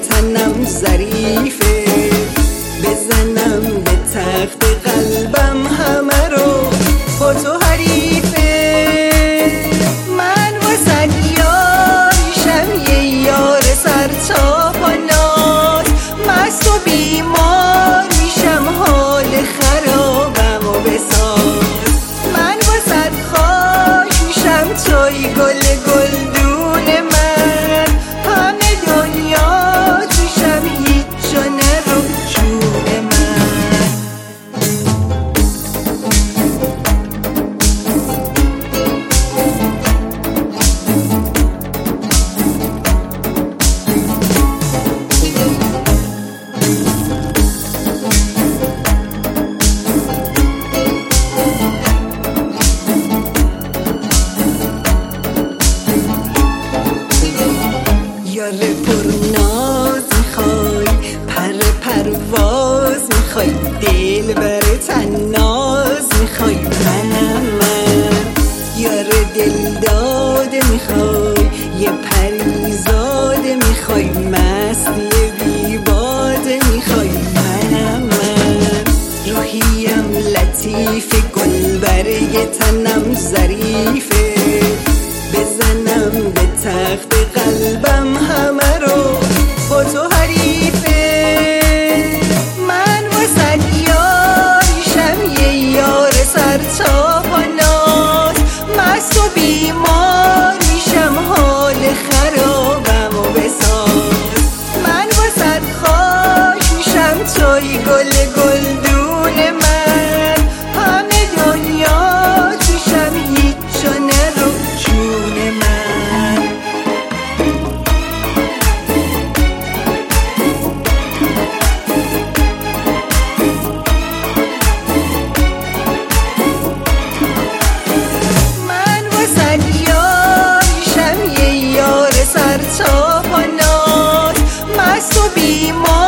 تنم ظریفه، بزنم به تخت قلبم همه رو با تو حریفه. من واسه یاریشم یه یار سر تا پانات، مست و بیمار میشم حال خرابم و بساز. من واسه خاک میشم توی گل گلدون من، همه دنیا توشم هیچ جا نرو جون من. یار پرناز میخوای، پرواز میخوای، دل بر تناز میخوای، منم من. یار دلداده میخوای، یه پریزاده میخوای، مستی بیباده میخوای، منم من. روحیم لطیف گلبرگ تنم ظریفه، بزنم به تخت قلبم همه رو با تو حریفه. من واسه یاریشم یه یار سر تا پانات، مست و بیمار میشم حال خرابم و بساز. من واسه خاک میشم توی گل گلدون من، همه دنیا توشم هیچ جا نرو جون من. من واسه یاریشم یه یار سر تا پانات، مست و بیمار